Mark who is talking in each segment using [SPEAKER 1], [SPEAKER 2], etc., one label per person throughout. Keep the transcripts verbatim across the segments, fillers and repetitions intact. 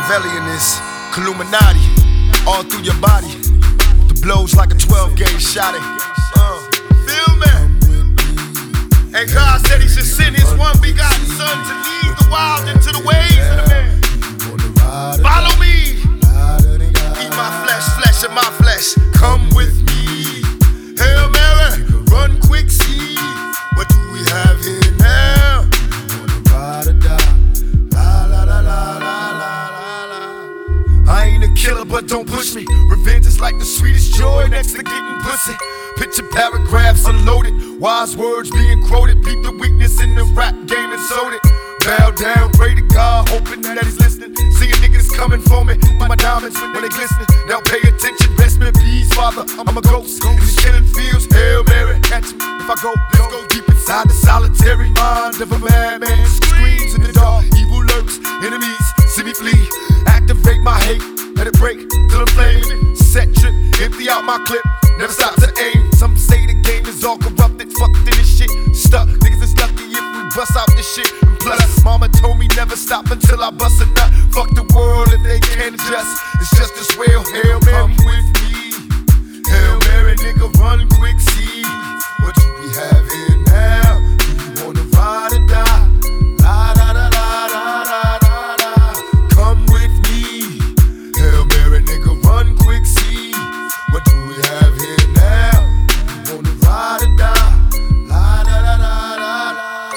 [SPEAKER 1] Machiavelli in this Illuminati, all through your body. The blows like a twelve gauge shot it. Uh, feel me? And God said he should send his one begotten son to lead the wild into the ways of the man. Follow me. Eat my flesh, flesh of my flesh. Come with me. Hail Mary, run quick, see. What do we have here now? Ride or die. La la la la la la la. I ain't a killer, but don't push me. Revenge is like the sweetest joy next to getting pussy. Picture paragraphs unloaded, wise words being quoted. Peep the weakness in the rap game and sold it. Bow down, pray to God, hoping that he's listening. Seeing niggas coming for me, my diamonds when they glistening. Now pay attention, best me peace, Father. I'm a ghost in these killing fields. Hail Mary, catch me if I go. Let's go deep inside the solitary mind of a madman. Screams in the dark, evil lurks, enemies see me flee. Activate my hate, let it break till I'm flaming. Set trip, empty out my clip, never stop to aim. Some say the game is all corrupted, fucked in this shit. Stuck, niggas is lucky if we bust out this shit. And plus, mama told me never stop until I bust a nut. Fuck the world if they can't adjust. It's just as well, Hail Mary, come with me. Hail Mary, nigga, run quick, see. What do we have here now? Do you wanna ride or die? La da da da da da da da. Come with me. Hail Mary, nigga, run quick, see. What do we have here now? Do you wanna ride or die? La da da da da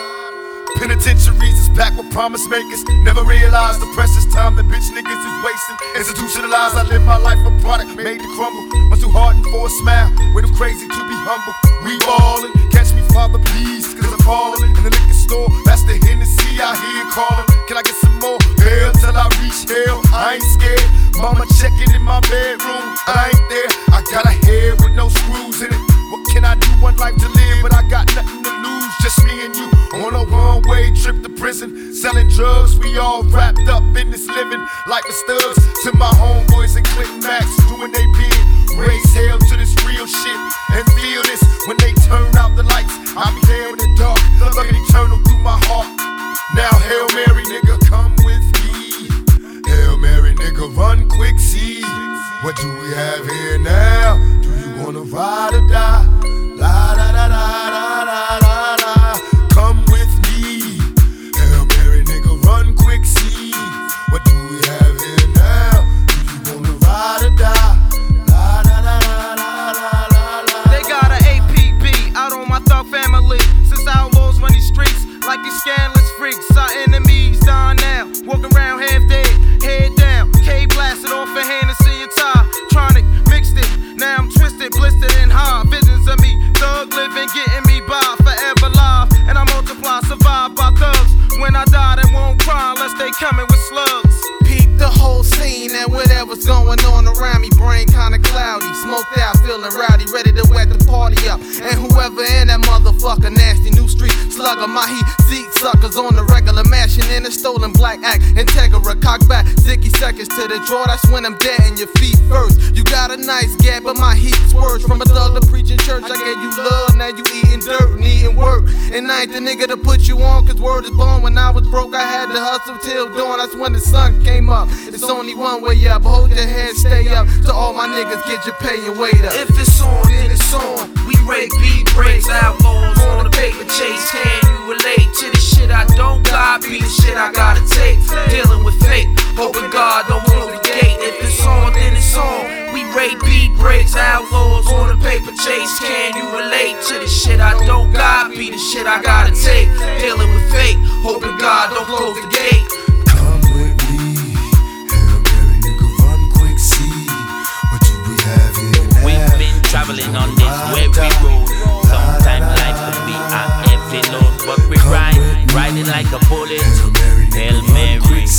[SPEAKER 1] da. Penitentiaries is packed with promise makers. Never realized the precious time that bitch niggas is wasting. Institutionalized, I live my life a product made to crumble. Much too hardened for a smile, way too crazy to be humble. We ballin', catch me, Father, please, cause I'm fallin'. In the liquor store, that's the Hennessy I hear callin'. Can I get some more? Hell till I reach hell, I ain't scared. Mama checking in my bedroom, I ain't there. I got a head with no screws in it. What can I do? One life to live, but I got nothing to lose. Just me and you on a one-way trip to prison. Selling drugs, we all wrapped up in this living. Like the studs to my homeboys and Click Max, doing they bid. Raise hell to this real shit and feel this. When they turn out the lights, I'll be there in the dark, looking eternal through my heart. Now Hail Mary, nigga, come with me. Hail Mary, nigga, run quick, see. What do we have here now? Do you wanna ride or die? La da da da da da da da. Come with me. Hail Mary, nigga, run quick, see. What do we have here now? Do you wanna ride or die? La da da da da da da da.
[SPEAKER 2] They got an A P B out on my thug family. Since outlaws run these streets like these scandalous freaks. Our enemies down now, walking around half dead, head down. K blasted off a Hennessy and tie. Tronic mixed it, now I'm twisted, blistered and high. Visions of me, thug living, getting me by, forever live. And I multiply, survive by thugs. When I die, they won't cry unless they coming with slugs.
[SPEAKER 3] Peep the whole scene and whatever's going on around me. Brain kinda cloudy, smoked out, feeling rowdy, ready to wet the party up. And whoever in that motherfucker, nasty new street slugger, my heat seek suckers on the regular, mashing in a stolen black act. Integra, cock back, sticky seconds to the draw. That's when I'm dead in your feet first. You got a nice gap, but my heat's worse. From a thug to preaching church, I gave you love, now you eating dirt and eating work. And I ain't the nigga to put you on, cause word is born. When I was broke, I had to hustle till dawn. That's when the sun came up. It's only one way up, hold your head, stay up. To all my niggas, get your pay and wait up.
[SPEAKER 4] If it's on, then it's on. We rake beat breaks, outlaws on the paper chase. Can you relate to the shit I don't got? Be the shit I gotta take. Dealing with fate, hoping God don't close the gate. If it's on, then it's on. We rake beat breaks, outlaws on the paper chase. Can you relate to the shit I don't got? Be the shit I gotta take. Dealing with fate, hoping God don't close the gate.
[SPEAKER 1] Come with me. Hail Mary, nigga, run quick, see. What do we have here now?
[SPEAKER 5] We've been traveling on this weary road. Sometimes life could be a heavy load, but we ride, riding like a bullet. Hail Mary,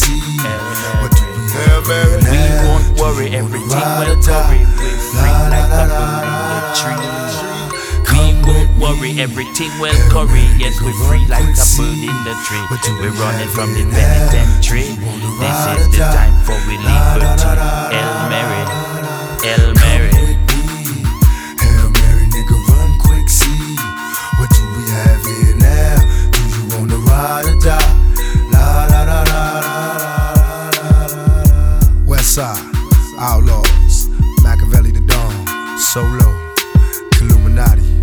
[SPEAKER 1] Hail Mary,
[SPEAKER 5] we won't worry, everything will worry. We're free like a bird in the tree. We won't worry, everything will curry. Yes, we're free like a bird in the tree. We're running from the penitentiary. This is the time for we liberty. Hail Mary, Hail Mary.
[SPEAKER 1] Hail Mary, nigga, run quick, see. What do we have here now? Do you wanna ride or die? La la la la la la la la. Westside, Outlaws, Machiavelli the Dawn, Solo, Illuminati.